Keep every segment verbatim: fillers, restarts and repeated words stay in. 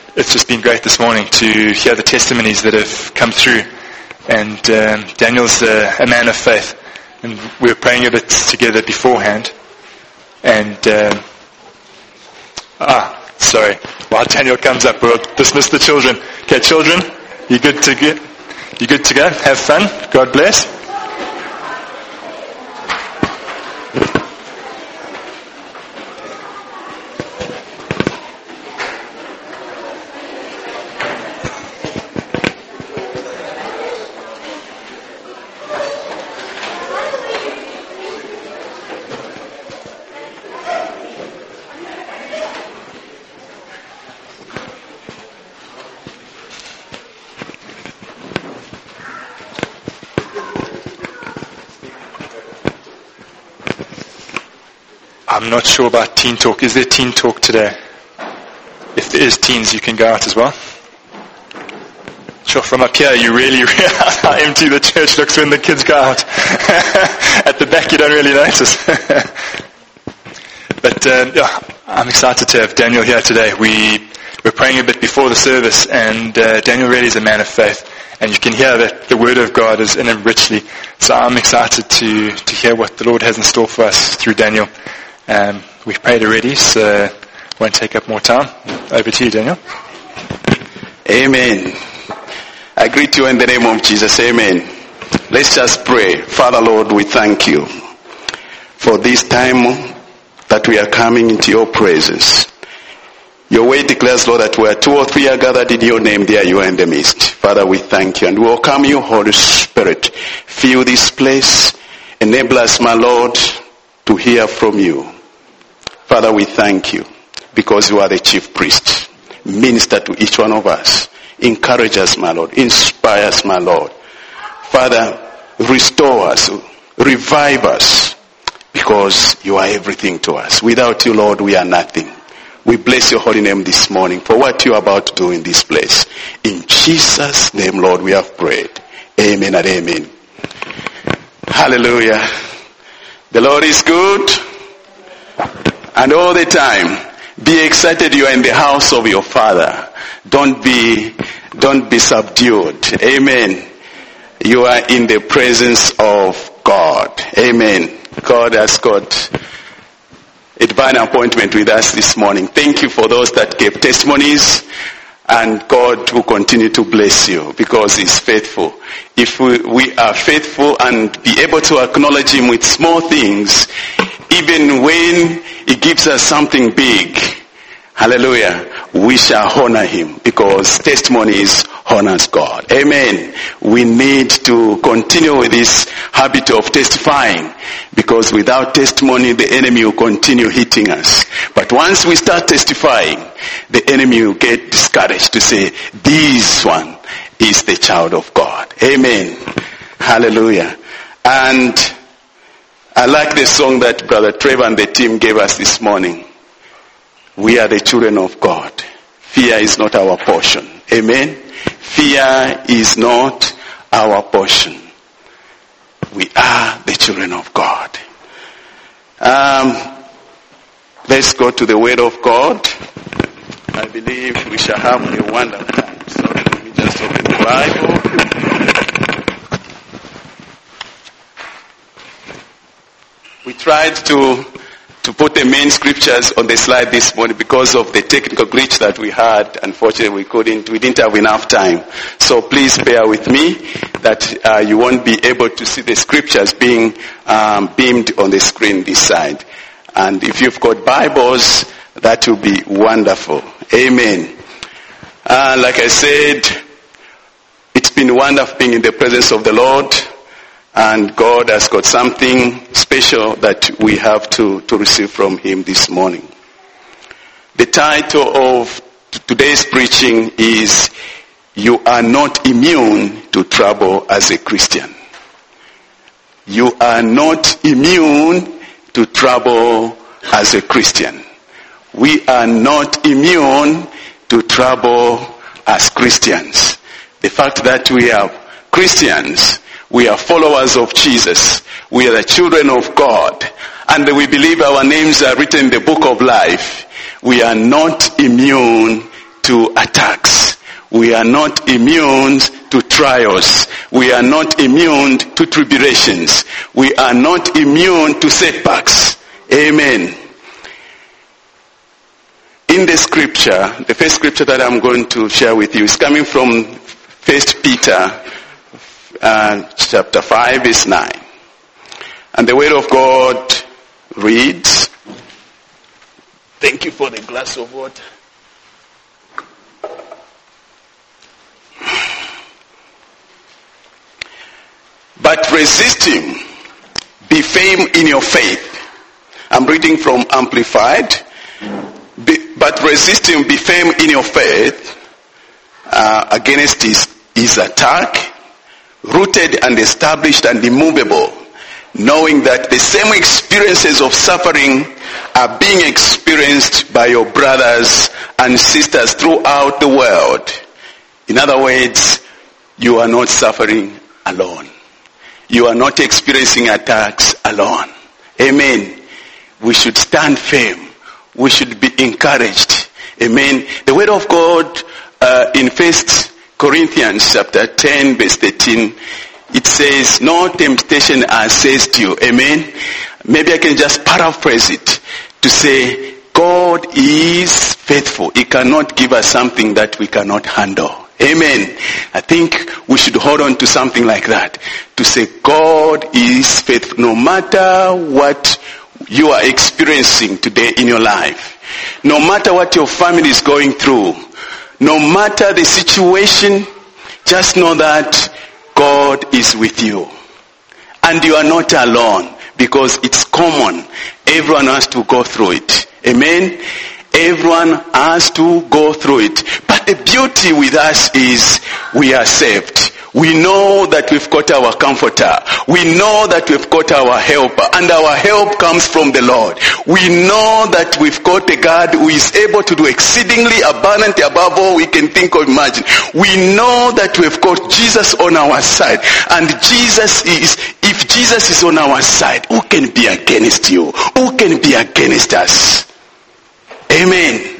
it's just been great this morning to hear the testimonies that have come through. And um, Daniel's a, a man of faith. And we were praying a bit together beforehand. And, um, ah, sorry. While Daniel comes up, we'll dismiss the children. Okay, children, you good to get? You good to go? Have fun. God bless. I'm not sure about teen talk. Is there teen talk today? If there is teens, you can go out as well. Sure, from up here, you really realize how empty the church looks when the kids go out. At the back, you don't really notice. But uh, yeah, I'm excited to have Daniel here today. We were praying a bit before the service, and uh, Daniel really is a man of faith. And you can hear that the Word of God is in him richly. So I'm excited to, to hear what the Lord has in store for us through Daniel. Um, we've prayed already, so won't take up more time. Over to you, Daniel. Amen. I greet you in the name of Jesus. Amen. Let's just pray. Father, Lord, we thank you for this time that we are coming into your presence. Your word declares, Lord, that where two or three are gathered in your name, there you are in the midst. Father, we thank you and we welcome you, Holy Spirit. Fill this place. Enable us, my Lord, to hear from you. Father, we thank you because you are the chief priest. Minister to each one of us. Encourage us, my Lord. Inspire us, my Lord. Father, restore us. Revive us because you are everything to us. Without you, Lord, we are nothing. We bless your holy name this morning for what you are about to do in this place. In Jesus' name, Lord, we have prayed. Amen and amen. Hallelujah. The Lord is good. And all the time, be excited you are in the house of your Father. Don't be, don't be subdued. Amen. You are in the presence of God. Amen. God has got a divine appointment with us this morning. Thank you for those that gave testimonies. And God will continue to bless you because He's faithful. If we, we are faithful and be able to acknowledge Him with small things, even when He gives us something big, hallelujah, we shall honor Him because testimonies honors God. Amen. We need to continue with this habit of testifying because without testimony, the enemy will continue hitting us. But once we start testifying, the enemy will get discouraged to say, this one is the child of God. Amen. Hallelujah. And I like the song that Brother Trevor and the team gave us this morning. We are the children of God. Fear is not our portion. Amen. Fear is not our portion. We are the children of God. Um, let's go to the Word of God. I believe we shall have a wonderful time. So let me just open the Bible. We tried to to put the main scriptures on the slide this morning because of the technical glitch that we had. Unfortunately, we couldn't, we didn't have enough time. So please bear with me that uh, you won't be able to see the scriptures being um, beamed on the screen this side. And if you've got Bibles, that will be wonderful. Amen. Uh, like I said, it's been wonderful being in the presence of the Lord. And God has got something special that we have to, to receive from Him this morning. The title of today's preaching is, You Are Not Immune to Trouble as a Christian. You are not immune to trouble as a Christian. We are not immune to trouble as Christians. The fact that we are Christians, we are followers of Jesus. We are the children of God. And we believe our names are written in the book of life. We are not immune to attacks. We are not immune to trials. We are not immune to tribulations. We are not immune to setbacks. Amen. In the scripture, the first scripture that I'm going to share with you is coming from First Peter uh, chapter five, verse nine. And the word of God reads, thank you for the glass of water. But resist him, be firm in your faith. I'm reading from Amplified. Be, but resist him, be firm in your faith uh, against his, his attack, rooted and established and immovable, knowing that the same experiences of suffering are being experienced by your brothers and sisters throughout the world. In other words, you are not suffering alone. You are not experiencing attacks alone. Amen. We should stand firm. We should be encouraged. Amen. The word of God uh, in First Corinthians chapter ten verse thirteen, it says, no temptation has seized you. Amen. Maybe I can just paraphrase it to say, God is faithful. He cannot give us something that we cannot handle. Amen. I think we should hold on to something like that. To say God is faithful. No matter what you are experiencing today in your life. No matter what your family is going through. No matter the situation. Just know that God is with you. And you are not alone. Because it's common. Everyone has to go through it. Amen. Everyone has to go through it. But the beauty with us is we are saved. We know that we've got our comforter. We know that we've got our helper. And our help comes from the Lord. We know that we've got a God who is able to do exceedingly abundantly above all we can think or imagine. We know that we've got Jesus on our side. And Jesus is, if Jesus is on our side, who can be against you? Who can be against us? Amen.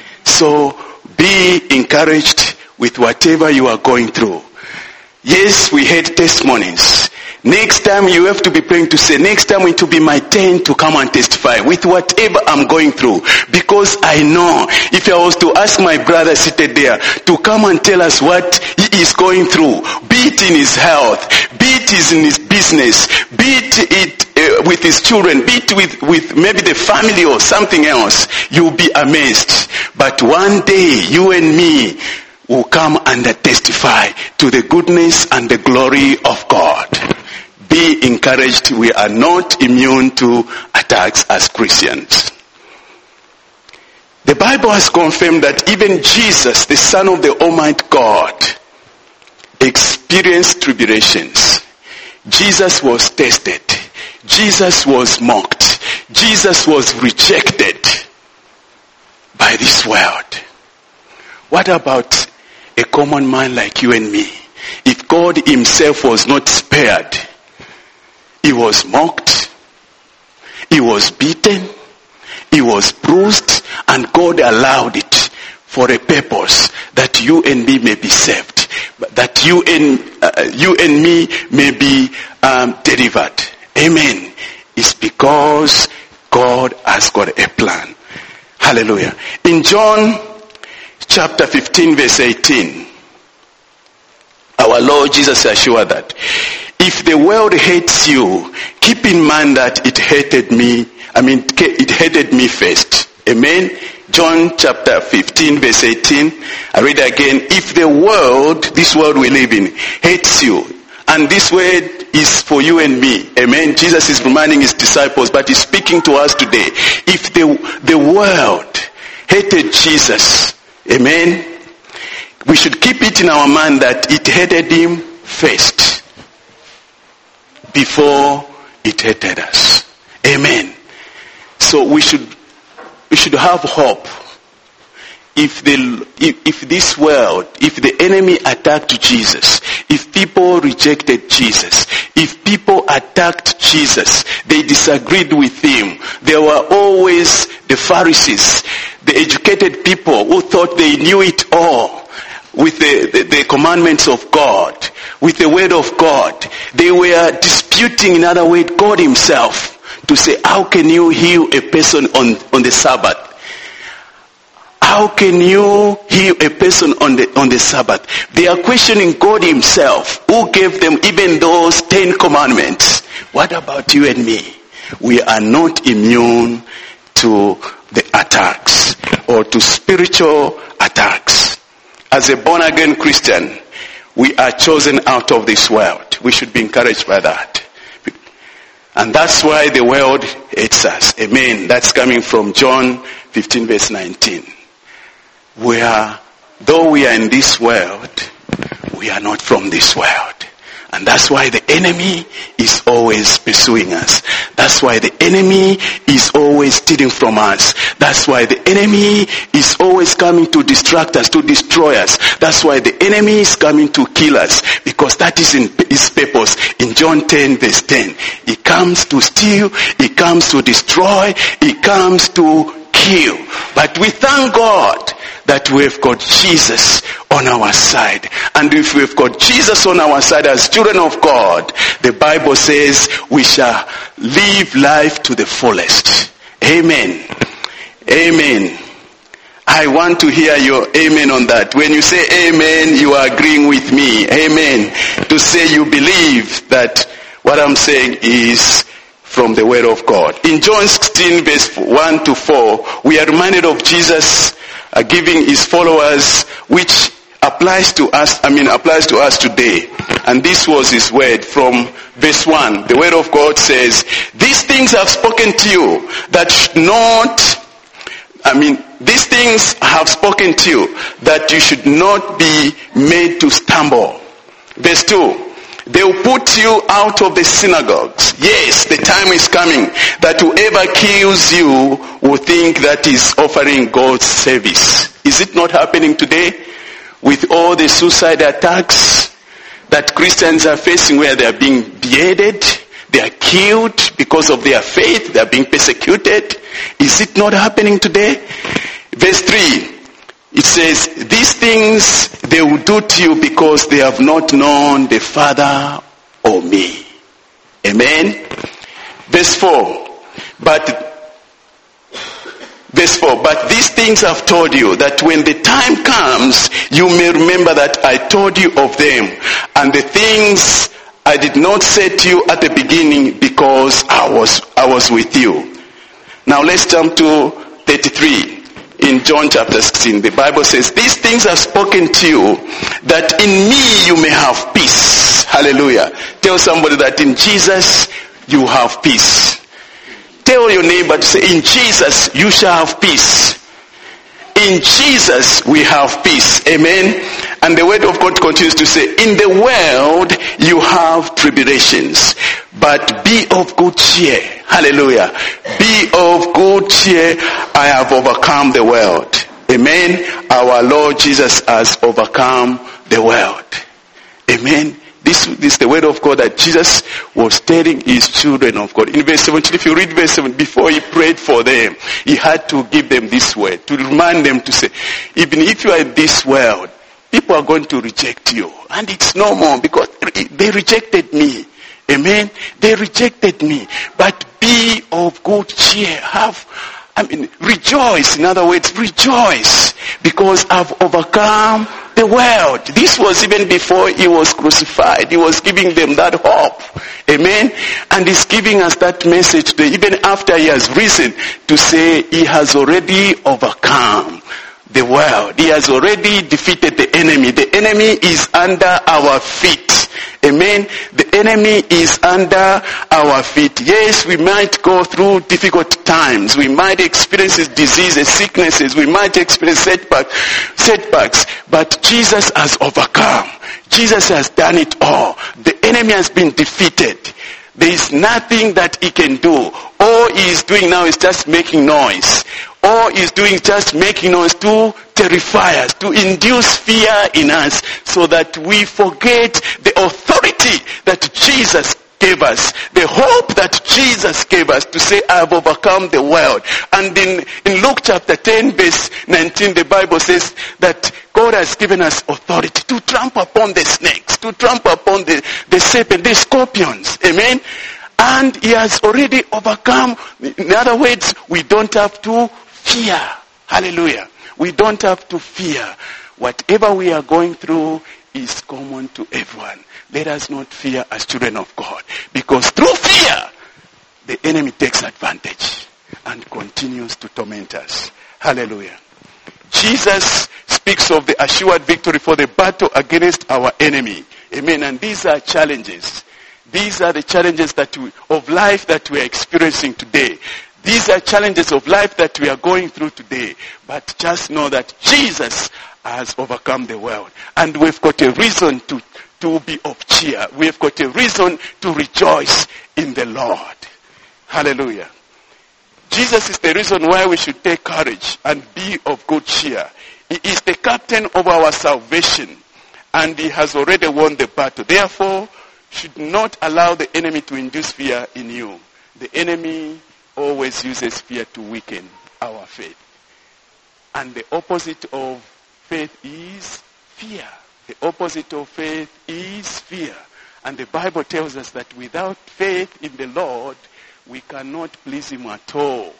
So be encouraged with whatever you are going through. Yes, we had testimonies. Next time you have to be praying to say, next time it will be my turn to come and testify with whatever I'm going through. Because I know if I was to ask my brother seated there to come and tell us what he is going through, be it in his health, be it in his business, be it uh, with his children, be it with, with maybe the family or something else, you'll be amazed. But one day you and me will come and testify to the goodness and the glory of God. Be encouraged. We are not immune to attacks as Christians. The Bible has confirmed that even Jesus, the Son of the Almighty God, experienced tribulations. Jesus was tested. Jesus was mocked. Jesus was rejected by this world. What about a common man like you and me? If God himself was not spared, he was mocked, he was beaten, he was bruised, and God allowed it for a purpose, that you and me may be saved, that you and uh, you and me may be um, delivered. Amen. It's because God has got a plan. Hallelujah. In John chapter fifteen verse eighteen, our Lord Jesus assured that if the world hates you, keep in mind that it hated me. I mean, it hated me first. Amen. John chapter fifteen verse eighteen. I read again. If the world, this world we live in, hates you, and this word is for you and me. Amen. Jesus is reminding his disciples, but he's speaking to us today. If the, the world hated Jesus, amen, we should keep it in our mind that it hated him first before it hated us. Amen. So we should we should have hope. If the if, if this world, if the enemy attacked Jesus, if people rejected Jesus, if people attacked Jesus, they disagreed with him. There were always the Pharisees. the educated people who thought they knew it all with the, the, the commandments of God, with the word of God. They were disputing, in other words, God himself, to say, how can you heal a person on, on the Sabbath? How can you heal a person on the, on the Sabbath? They are questioning God himself, who gave them even those Ten Commandments. What about you and me? We are not immune to the attacks or to spiritual attacks. As a born-again Christian, we are chosen out of this world. We should be encouraged by that. And that's why the world hates us. Amen. That's coming from John fifteen verse nineteen. We are, though we are in this world, we are not from this world. And that's why the enemy is always pursuing us. That's why the enemy is always stealing from us. That's why the enemy is always coming to distract us, to destroy us. That's why the enemy is coming to kill us, because that is in his purpose. In John ten verse ten, he comes to steal, he comes to destroy, he comes to kill. But we thank God that we've got Jesus on our side. And if we've got Jesus on our side as children of God, the Bible says we shall live life to the fullest. Amen. Amen. I want to hear your amen on that. When you say amen, you are agreeing with me. Amen. To say you believe that what I'm saying is from the word of God. In John sixteen verse one to four, we are reminded of Jesus uh, giving his followers, which applies to us, I mean applies to us today. And this was his word from verse one. The word of God says, these things I have spoken to you, that should not, I mean, these things I have spoken to you, that you should not be made to stumble. Verse two. They will put you out of the synagogues. Yes, the time is coming that whoever kills you will think that is offering God's service. Is it not happening today with all the suicide attacks that Christians are facing, where they are being beheaded, they are killed because of their faith, they are being persecuted? Is it not happening today? Verse three. It says, these things they will do to you because they have not known the Father or me. Amen. Verse four. But, verse four, but these things I've told you, that when the time comes, you may remember that I told you of them. And the things I did not say to you at the beginning, because I was, I was with you. Now let's jump to thirty-three. In John chapter sixteen, the Bible says, these things are spoken to you, that in me you may have peace. Hallelujah. Tell somebody that in Jesus you have peace. Tell your neighbor to say, in Jesus you shall have peace. In Jesus we have peace. Amen. And the word of God continues to say, in the world you have tribulations, but be of good cheer. Hallelujah. Be of good cheer. I have overcome the world. Amen. Our Lord Jesus has overcome the world. Amen. This, this is the word of God that Jesus was telling his children of God. In verse seventeen, if you read verse seven, before he prayed for them, he had to give them this word, to remind them to say, even if you are in this world, people are going to reject you. And it's no more, because they rejected me. Amen. They rejected me. But be of good cheer. Have, I mean, rejoice. In other words, rejoice. Because I've overcome the world. This was even before he was crucified. He was giving them that hope. Amen. And he's giving us that message today, even after he has risen, to say he has already overcome the world. He has already defeated the enemy. The enemy is under our feet. Amen. The enemy is under our feet. Yes, we might go through difficult times. We might experience diseases, sicknesses. We might experience setbacks, setbacks. But Jesus has overcome. Jesus has done it all. The enemy has been defeated. There is nothing that he can do. All he is doing now is just making noise. All he is doing is just making noise to terrify us, to induce fear in us, so that we forget the authority that Jesus gave us, the hope that Jesus gave us to say, I have overcome the world. And in, in Luke chapter ten verse nineteen, the Bible says that God has given us authority to trample upon the snakes, to trample upon the, the serpent, the scorpions. Amen. And he has already overcome. In other words, we don't have to fear. Hallelujah. We don't have to fear. Whatever we are going through is common to everyone. Let us not fear as children of God. Because through fear, the enemy takes advantage and continues to torment us. Hallelujah. Jesus speaks of the assured victory for the battle against our enemy. Amen. And these are challenges. These are the challenges that we, of life that we are experiencing today. These are challenges of life that we are going through today. But just know that Jesus has overcome the world. And we've got a reason to, to be of cheer. We've got a reason to rejoice in the Lord. Hallelujah. Jesus is the reason why we should take courage and be of good cheer. He is the captain of our salvation. And he has already won the battle. Therefore, should not allow the enemy to induce fear in you. The enemy always uses fear to weaken our faith. And the opposite of faith is fear. The opposite of faith is fear. And the Bible tells us that without faith in the Lord, we cannot please him at all.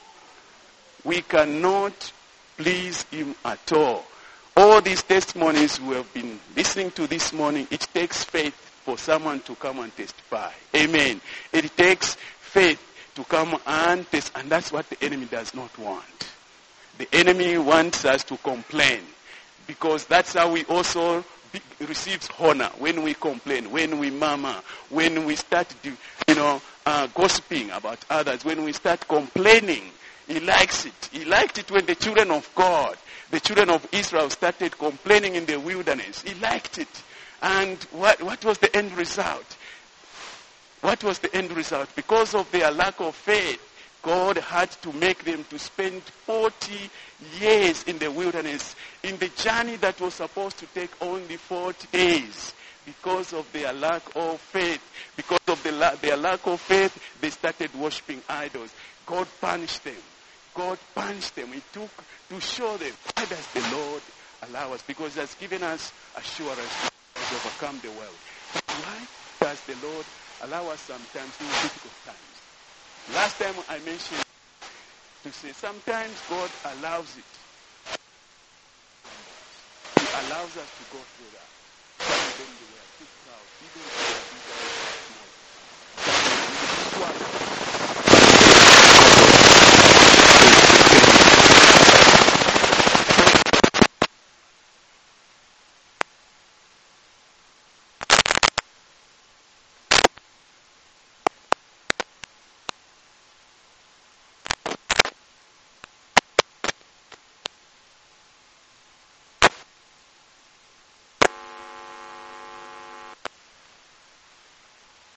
We cannot please him at all. All these testimonies we have been listening to this morning, it takes faith for someone to come and testify. Amen. It takes faith to come and test, and that's what the enemy does not want. The enemy wants us to complain, because that's how we also be, receives honor, when we complain, when we murmur, when we start, do, you know, uh, gossiping about others, when we start complaining. He likes it. He liked it when the children of God, the children of Israel, started complaining in the wilderness. He liked it. And what, what was the end result? What was the end result? Because of their lack of faith, God had to make them to spend forty years in the wilderness, in the journey that was supposed to take only forty days. Because of their lack of faith, because of the la- their lack of faith, they started worshiping idols. God punished them. God punished them. He took to show them, why does the Lord allow us? Because he has given us assurance to overcome the world. But why does the Lord allow us sometimes in difficult times? Last time I mentioned to say sometimes God allows it. He allows us to go through that. Some of them they were too proud. Even if they are bigger or small. Some of them they were